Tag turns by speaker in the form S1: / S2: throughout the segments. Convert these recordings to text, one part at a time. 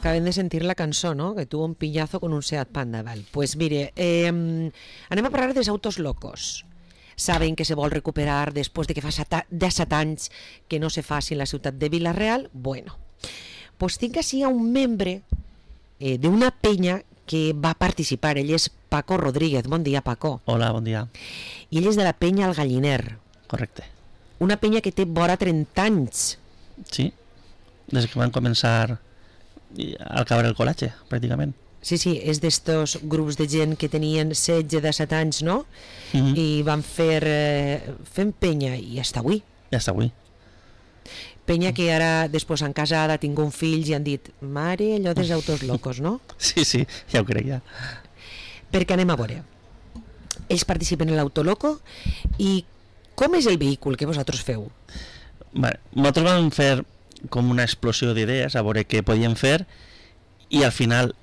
S1: Acabem de sentir la cançó, ¿no? Que tuvo un pillazo con un Seat Panda. Val. Pues mire, anem a parlar dels autos locos. Saben que se vol recuperar després de que fa 17 anys que no se faci en la ciutat de Vila-real. Bueno, pues tinc així un membre d'una penya que va participar. Ell és Paco Rodríguez. Bon dia, Paco.
S2: Hola, bon dia.
S1: I ell és de la penya El Galliner.
S2: Correcte.
S1: Una penya que té vora 30 anys.
S2: Sí, des que van començar al cabre el col·legi, pràcticament.
S1: Sí, és d'estos grups de gent que tenien 16-17 anys, no? I van fent penya i hasta avui.
S2: I hasta avui.
S1: Penya que ara després han casat, ha tingut fills i han dit mare, allò dels autos locos, no?
S2: Sí, ja ho crec, ja.
S1: Perquè anem a veure. Ells participen en l'autoloco i com és el vehicle que vosaltres feu?
S2: Vale. Nosaltres vam fer com una explosió d'idees a veure què podíem fer i al final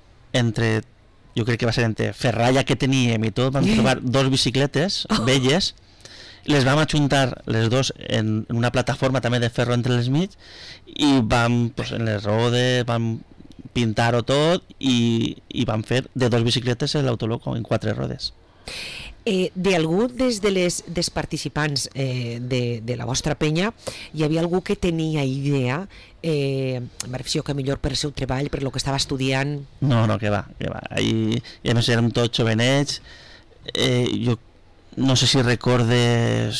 S2: jo crec que va ser entre ferralla que teníem i tot, vam trobar dos bicicletes velles, les vam ajuntar les dos en una plataforma també de ferro entre les mig i vam, pues, en les rodes vam pintar-ho tot i vam fer de dos bicicletes l'autoloco en 4 rodes.
S1: D'algú dels participants de la vostra penya hi havia algú que tenia idea m'agradaria que millor per el seu treball, per el que estava estudiant?
S2: No, que va. I a més érem tots jovenets. Jo no sé si recorde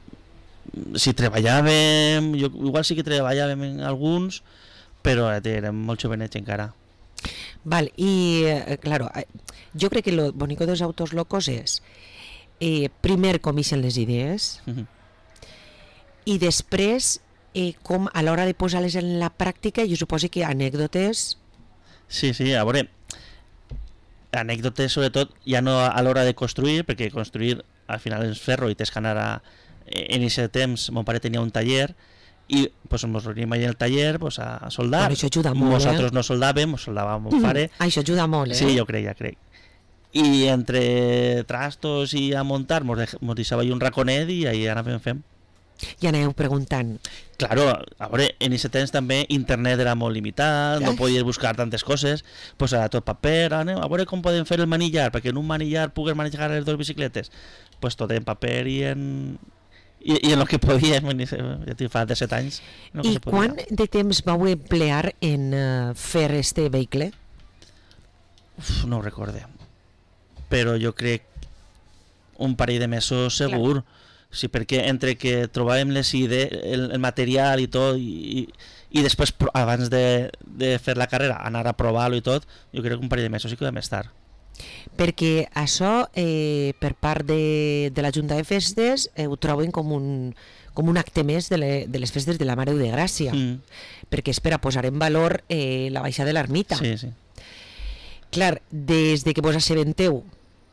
S2: si treballàvem, igual sí que treballàvem en alguns, però érem molt jovenets encara.
S1: Val, i claro, jo crec que lo bonico dels autos locos és primer com ixen les idees i després com a l'hora de posar-les en la pràctica, jo suposo que anècdotes.
S2: Sí, a veure, anècdotes sobretot ja no a l'hora de construir, perquè construir al final és ferro i tens que anar en aquest temps mon pare tenia un taller i pues, ens reuníem allà al taller pues, a soldar.
S1: Bueno, això ajuda molt,
S2: nosaltres no soldàvem, soldava mon pare.
S1: Això ajuda molt,
S2: Sí, jo crec. I entre trastos i a muntar mos deixava un raconet i ahí anàvem fent.
S1: I aneu preguntant.
S2: Claro, a veure, en aquest temps també internet era molt limitat, no podies buscar tantes coses, pues era tot paper, a veure com podem fer el manillar, perquè en un manillar pugues manejar les dues bicicletes, pues tot en paper i en el que podíem, ja fa 17 anys.
S1: I quant de temps vau emplear en fer este vehicle?
S2: No ho recorde, però jo crec un parell de mesos segur. Sí, perquè entre que trobàvem les idees, el material i tot, i després, abans de fer la carrera, anar a provar-lo i tot, jo crec que un parell de mesos sí que vam estar.
S1: Perquè això, per part de la Junta de Festes, ho troben com un acte més de les festes de la Mare de Gràcia, perquè és per a posar en valor la baixada de l'ermita.
S2: Sí.
S1: Clar, des de que vos assabenteu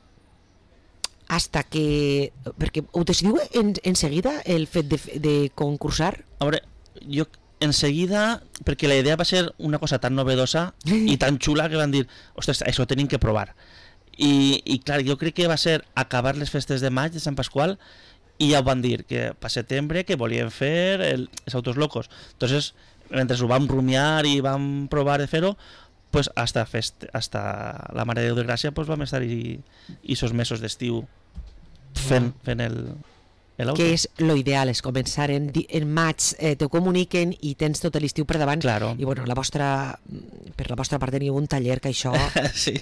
S1: hasta que... perquè ho decidiu en seguida el fet de concursar?
S2: A veure, jo en seguida, perquè la idea va ser una cosa tan novedosa i tan xula que van dir, ostres, això ho tenim que provar. I clar, jo crec que va ser acabar les festes de maig de Sant Pasqual i ja ho van dir, que per setembre que volien fer els autos locos. Entonces, mentre ho vam rumiar i vam provar de fer-ho, pues hasta la Mare de Déu de Gràcia pues vam estar esos mesos d'estiu fent l'auto.
S1: Que és lo ideal, és començar en maig, te comuniquen i tens tot l'estiu per davant.
S2: Claro.
S1: I bueno, per la vostra part teniu un taller que això...
S2: Sí.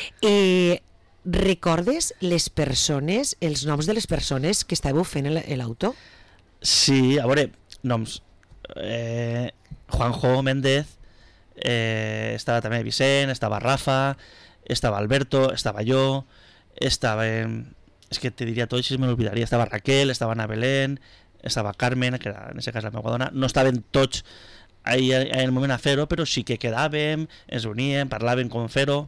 S1: Recordes les persones, els noms de les persones que estàveu fent l'auto?
S2: Sí, a veure, noms. Juanjo Méndez, estava també Vicent, estava Rafa, estava Alberto, estava jo, estava... és que te diria tot i me l'olvidaria. Estava Raquel, estava Ana Belén, estava Carmen, que era en aquest cas la meva dona. No estaven tots ahí en el moment a fer-ho, però sí que quedàvem, ens reuníem, parlàvem com fer-ho.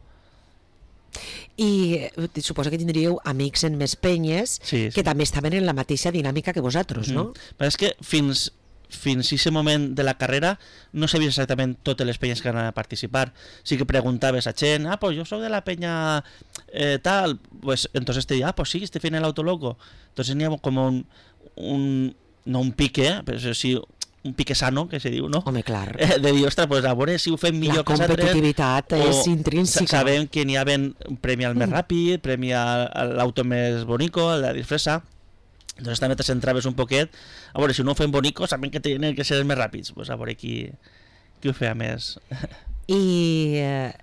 S1: I suposo que tindríeu amics en més penyes que també estaven en la mateixa dinàmica que vosaltres, no?
S2: Però és que fins a aquest moment de la carrera no sabies exactament totes les penyes que anaven a participar. Sí que preguntaves a gent, pues jo soc de la penya tal, pues entonces te diria, pues sí, estoy en el autoloco. Entonces n'hi ha com no un pique, però sí un pique sano, que se diu, no?
S1: Home, clar.
S2: De dir, ostres, pues a veure si ho fem millor que els altres.
S1: La competitivitat és intrínseca.
S2: Sabem que n'hi ha un premi al més ràpid, premi a l'auto més bonico, el de disfressa. Entonces també te centraves un poquet, a veure, si no ho fem bonico, sabem que tenen que ser els més ràpids, pues a veure qui ho feia més.
S1: I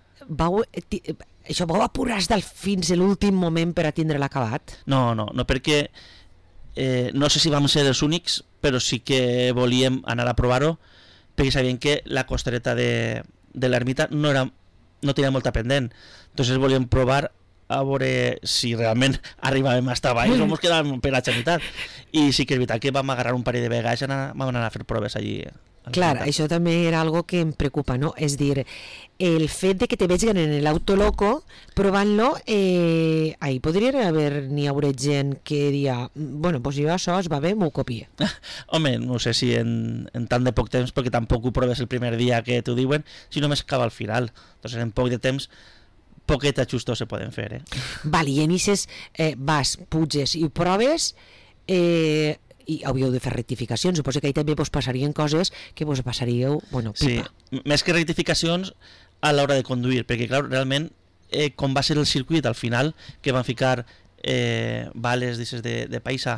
S1: això vau apurar fins a l'últim moment per a tindre l'acabat?
S2: No, perquè no sé si vam ser els únics, però sí que volíem anar a provar-ho, perquè sabíem que la costereta de l'ermita no tenia molta pendent. Entonces volíem provar a veure si realment arribàvem a estar baix o ens quedàvem per la xanitat. I sí que és veritat que vam agarrar un parell de vegades i vam anar a fer proves allí.
S1: Clar, això també era algo que em preocupa, no? És dir, el fet de que te vegin en l'Autoloco provant-lo, ahí podria n'hi haver gent que diria, bueno, pues jo això es va bé, m'ho copie.
S2: Home, no sé si en tant de poc temps, perquè tampoc ho proves el primer dia que t'ho diuen, si només acaba al final. Entonces, en poc de temps, poquet ajustos se poden fer,
S1: Val, i en ixes vas, puges i ho proves, i hauríeu de fer rectificacions. Suposo que ahí també vos passarien coses que vos passaríeu, bueno, pipa.
S2: Sí, més que rectificacions a l'hora de conduir, perquè clar, realment com va ser el circuit al final, que van ficar bales de paisa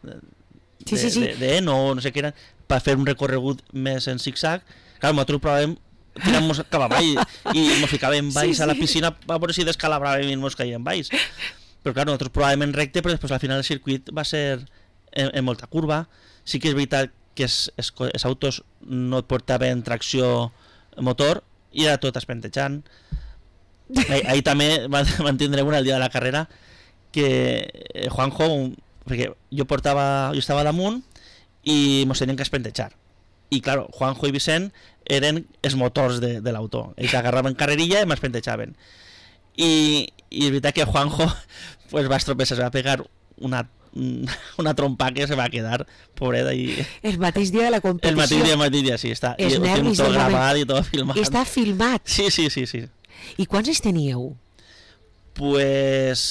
S2: de Eno o no sé què eren, per fer un recorregut més en zig-zag, clar, nosaltres provàvem tirant-nos cap avall i ens ficàvem baix a la piscina a veure si descalabràvem i ens caiem baix. Però clar, nosaltres provàvem en recte, però després al final el circuit va ser en molta curva. Sí que és veritat que els autos no et portaven tracció motor i era tot espentejant. Ahir també van tindre una el dia de la carrera que Juanjo, perquè jo estava damunt i mos tenien que espentejar. I clar, Juanjo i Vicent eren els motors de l'auto. Ells agarraven carrerilla i m'espentejaven. I és veritat que Juanjo pues, va estropeçar, se va pegar una trompa que se va quedar, pobreta. El
S1: mateix dia de la competició.
S2: El mateix dia, sí, està. I tot gravat i tot filmat.
S1: Està filmat?
S2: Sí.
S1: I quants anys teníeu?
S2: Pues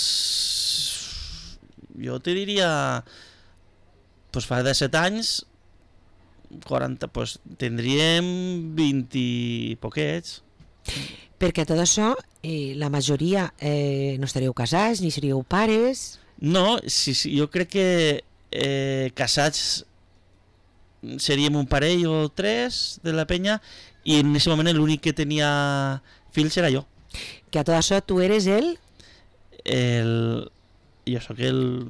S2: jo te diria pues fa 17 anys 40, pues tindríem 20 i poquets.
S1: Perquè tot això, la majoria no estaríeu casats, ni seríeu pares?
S2: No, sí, jo crec que casats seríem un parell o tres de la penya i en aquest moment l'únic que tenia fills era jo.
S1: Que a tot això tu eres
S2: Jo sóc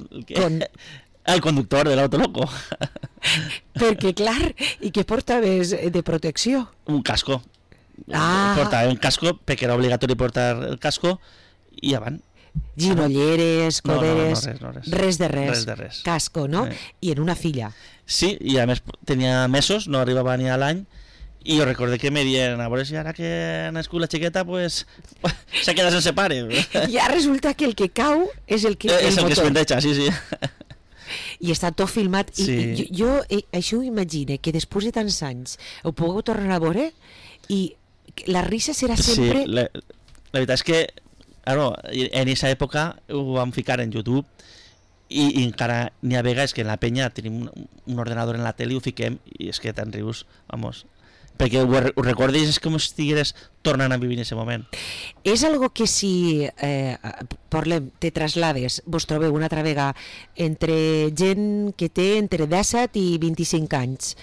S2: el conductor de l'Autoloco.
S1: Perquè clar, i què portaves de protecció?
S2: Un casco. Portava un casco perquè era obligatori portar el casco i avant.
S1: Ginolleres, coderes,
S2: no,
S1: res de res. Casco, no? I en una filla.
S2: Sí, i a més tenia mesos, no arribava ni a l'any, i jo recordé que me dient, a veure si ara que ha nascut la xiqueta, pues se queda sense pare.
S1: Ja resulta que el que cau és el que...
S2: És el que es penteja, sí.
S1: I està tot filmat. Sí. I jo això ho imagino, que després de tants anys ho pugueu tornar a veure i la risa serà sempre...
S2: Sí, la veritat és que en aquesta època ho vam ficar en YouTube i encara n'hi ha vegades que en la penya tenim un ordenador en la tele i ho fiquem i és que te'n rius, vamos, perquè ho recordes, és com si estigueres tornant a vivir en aquest moment.
S1: És algo que si parlem, te traslades, vos trobeu una altra vegada entre gent que té entre 17 i 25 anys,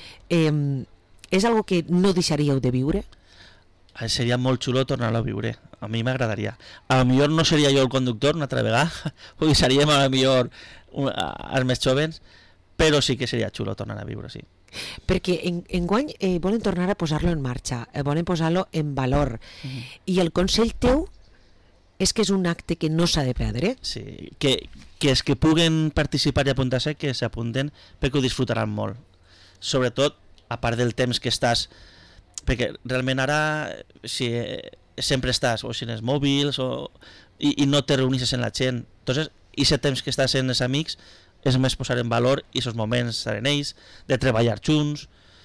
S1: és algo que no deixaríeu de viure?
S2: Seria molt xulo tornar-lo a viure. A mi m'agradaria. A lo millor no seria jo el conductor una altra vegada, ho deixaríem a lo millor als més jovens, però sí que seria xulo tornar a viure, sí.
S1: Perquè enguany volen tornar a posar-lo en marxa, volen posar-lo en valor. I el consell teu és que és un acte que no s'ha de perdre.
S2: Sí, que els que puguen participar i apuntar-se, que s'apunten perquè ho disfrutaran molt. Sobretot, a part del temps que estàs... Perquè realment ara si sempre estàs o si en els mòbils i no te reuneixes en la gent, entonces aquest temps que estàs en els amics és més posar en valor aquests moments estar en ells, de treballar junts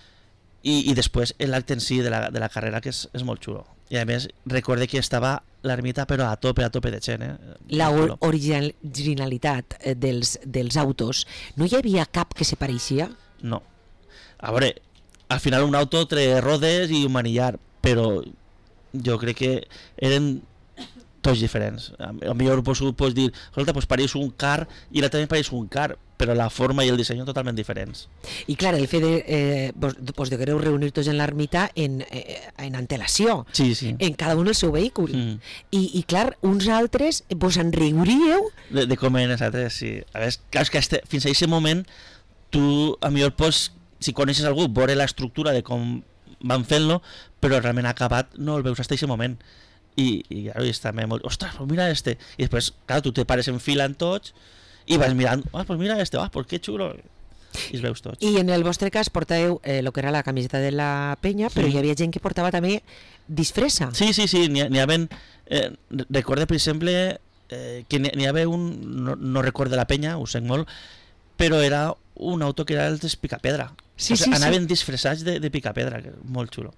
S2: i després l'acte en si de la carrera, que és molt xulo. I a més recorde que estava l'ermita però a tope de gent.
S1: La originalitat dels autos, no hi havia cap que se pareixia?
S2: No. A veure, al final un auto, 3 rodes i un manillar, però jo crec que eren tots diferents. Millor pots dir, escolta, pues pareix un car i la també pareix un car, però la forma i el disseny totalment diferents.
S1: I clar, el fet de vos deguereu reunir tots en l'ermita en antelació,
S2: Sí.
S1: en cada un el seu vehicle. I clar, uns altres vos en riuríeu.
S2: De com eren els altres, sí. A veure, clar, és que fins a aquest moment tu a millor pots, si coneixes algú, veure l'estructura de com van fent-lo, però realment acabat no el veus fins a aquest moment. I claro, està molt, ostres, pues mira este. I després, clar, tu te pares en fila en tots i vas mirant, pues mira este, pues que xulo. I els veus tots.
S1: I en el vostre cas portàveu el que era la camiseta de la penya, però hi havia gent que portava també disfressa.
S2: Sí, n'hi havia... recordo, per exemple, que n'hi havia un... No recordo la penya, ho sé molt, però era un auto que era el de Picapedra. Anaven disfressats de Picapedra, que molt xulo.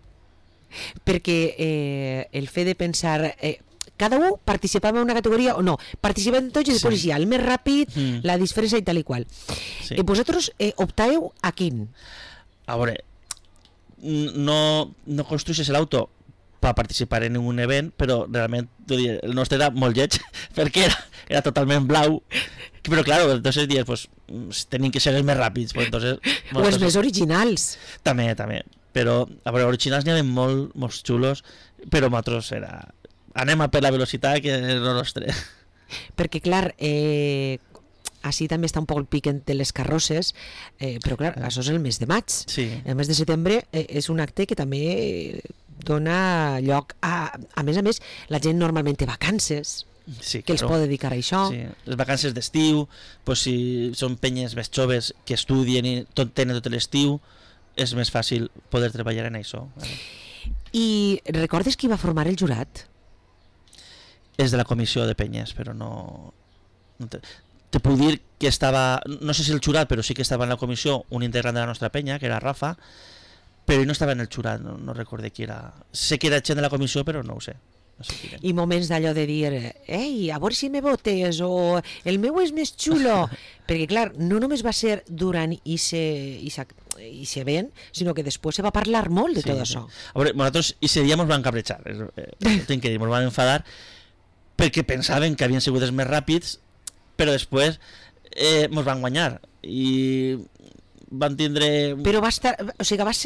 S1: Perquè el fet de pensar... cada un participava en una categoria o no, participaven tots i després hi ha el més ràpid, la disfressa i tal i qual. Vosaltres optàveu a quin?
S2: A veure, no construeixes l'auto per participar en un event, però realment el nostre era molt lleig perquè era totalment blau, però claro, entonces dies, pues tenim que ser els més ràpids, pues, entonces,
S1: o els més originals.
S2: També, però a veure, originals n'hi havia molts xulos, però nosaltres anem a per la velocitat que és el nostre.
S1: Perquè clar, així també està un poc el pic de les carrosses, però clar, això és el mes de maig.
S2: Sí.
S1: El mes de setembre és un acte que també dona lloc a més, la gent normalment té vacances, que els pot dedicar a això.
S2: Sí. Les vacances d'estiu, pues, si són penyes més joves que estudien i tenen tot l'estiu, és més fàcil poder treballar en això.
S1: I recordes qui va formar el jurat?
S2: És de la comissió de penyes, però no te puc dir que estava, no sé si el jurat, però sí que estava en la comissió un integrant de la nostra penya, que era Rafa, però no estava en el jurat, no recordo qui era. Sé que era gent de la comissió, però no ho sé. No sé qui era.
S1: I moments d'allò de dir, ei, a veure si me votes, o el meu és més xulo, perquè clar, no només va ser durant ese event, sinó que després se va parlar molt de tot això.
S2: A veure, nosaltres ese dia ens van cabrejar, tinc que dir, ens van enfadar, perquè pensaven que havien sigut els més ràpids, però després ens van guanyar i van tindre...
S1: Però va estar, o sigui, va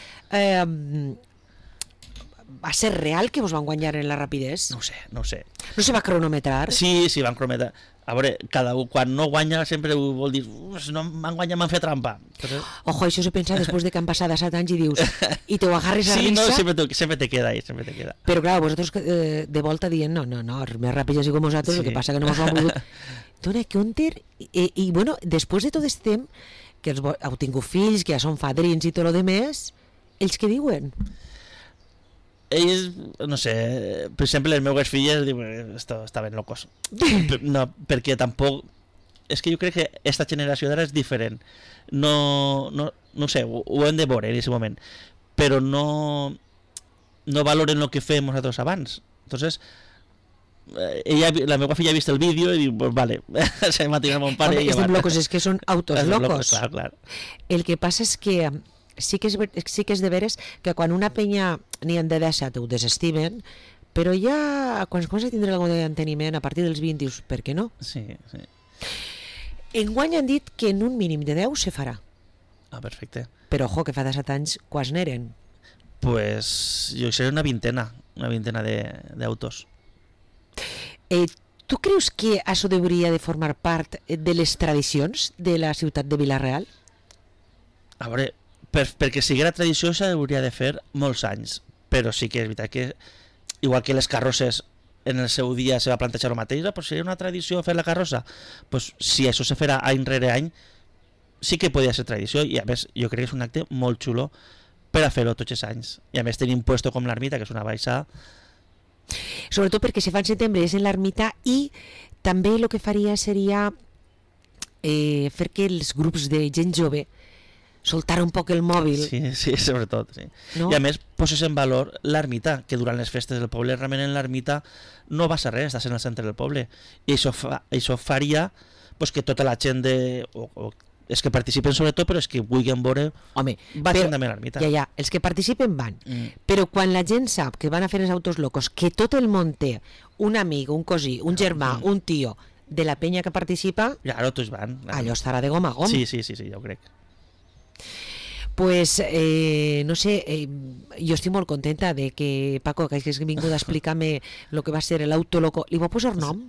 S1: ser real que vos van guanyar en la rapidesa?
S2: No ho sé.
S1: No se va cronometrar?
S2: Sí, van cronometrar. A veure, cada un, quan no guanya sempre vol dir, no m'han guanyat, m'han fet trampa. Però...
S1: Ojo, això se pensa després de que han passat 7 anys i dius, i te ho agarres a risa.
S2: Sí, no, sempre te queda ahí, sempre te queda.
S1: Però clar, vosaltres de volta dient, no, els més ràpids ja com vosaltres, el que passa que no mos ho han volgut. Dona compte, i bueno, després de tot aquest temps, que heu tingut fills, que ja són fadrins i tot el demés, ells què diuen?
S2: Ells, no sé, per exemple, les meves filles diuen, estaven locos. No, perquè tampoc... És que jo crec que aquesta generació d'ara és diferent. No sé, ho hem de veure en aquest moment. Però no valoren el que fem nosaltres abans. Entonces, la meva filla ha vist el vídeo i diu, pues vale, se m'ha tirat mon pare.
S1: Home, estem locos, és que són autos locos.
S2: Clar.
S1: El que passa és que sí que és de veres que quan una penya n'hi han de 10 ho desestimen, però ja quan es comença a tindre algun enteniment a partir dels 20 dius, per què no?
S2: Sí.
S1: Enguany han dit que en un mínim de 10 se farà.
S2: Ah, perfecte.
S1: Però ojo, que fa 17 anys quants n'eren?
S2: Pues jo sé una vintena d'autos.
S1: Tu creus que això hauria de formar part de les tradicions de la ciutat de Vila-real?
S2: A veure, perquè sigui la tradició s'hauria de fer molts anys, però sí que és veritat que igual que les carrosses en el seu dia se va plantejar el mateix, pues seria una tradició fer la carrossa, pues si això se farà any rere any sí que podia ser tradició, i a més jo crec que és un acte molt xulo per a fer-ho tots els anys, i a més tenim puesto com l'ermita, que és una baixada,
S1: sobretot perquè si fa en setembre és en l'ermita, i també el que faria seria fer que els grups de gent jove soltar un poc el mòbil.
S2: Sí, sobretot, sí.
S1: No?
S2: I a més poses en valor l'ermita, que durant les festes del poble realment en l'ermita no vas a res, estàs en el centre del poble, i això faria pues, que tota la gent els que participen sobretot, però és que vulguin veure,
S1: Home,
S2: vagin també a l'ermita.
S1: ja, els que participen van, però quan la gent sap que van a fer els autos locos, que tot el món té un amic, un cosí, un germà, un tio de la penya que participa,
S2: Claro, tots van.
S1: allò estarà de gom a gom.
S2: Sí, jo crec.
S1: Pues, no sé, jo estic molt contenta de que, Paco, que has vingut a explicar-me el que va ser l'auto loco. Li va posar nom?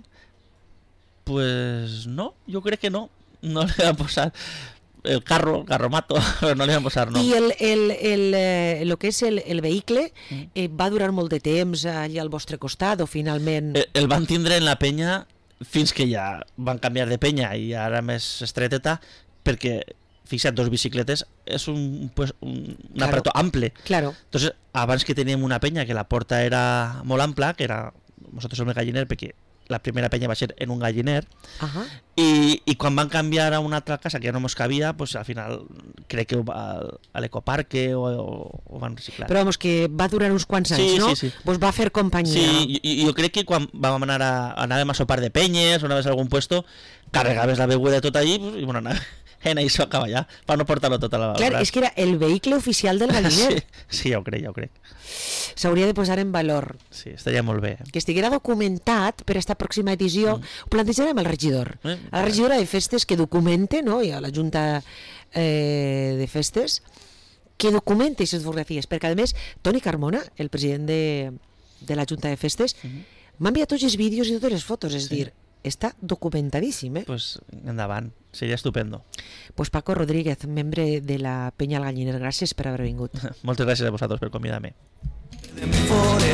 S2: Pues no, jo crec que no. No li van posar el carromato, però no li van posar nom.
S1: I el que és el vehicle va durar molt de temps allà al vostre costat o finalment...
S2: El van tindre en la penya fins que ja van canviar de penya i ara més estreteta, perquè fixa't, dos bicicletes és un aparato ample.
S1: Claro.
S2: Entonces, abans que teníem una penya que la porta era molt ampla, que era, nosaltres som el galliner, perquè la primera penya va ser en un galliner, i quan van canviar a una altra casa que ja no mos cabia, pues al final crec que a l'ecoparque o van reciclar.
S1: Però vamos, que va durar uns quants anys, no?
S2: Sí.
S1: Vos va fer companyia.
S2: Sí, jo crec que quan vam anàvem a sopar de penyes o anaves a algun puesto, carregaves la beguda tot allí, pues, i bueno, en això acaba ja, per no portar-lo tot a la...
S1: Clar, és que era el vehicle oficial del galliner.
S2: Sí, jo crec.
S1: S'hauria de posar en valor.
S2: Sí, estaria molt bé.
S1: Que estiguera documentat per esta pròxima edició. Ho plantejarem al regidor. A la regidora de festes que documente, no? I a la Junta de Festes, que documente aquestes fotografies. Perquè, a més, Toni Carmona, el president de la Junta de Festes, m'ha enviat tots els vídeos i totes les fotos. És dir, està documentadíssim,
S2: Pues endavant, seria estupendo.
S1: Pues Paco Rodríguez, membre de la Penya al Galliner, gràcies per haver vingut.
S2: Moltes gràcies a vosaltres per convidar-me.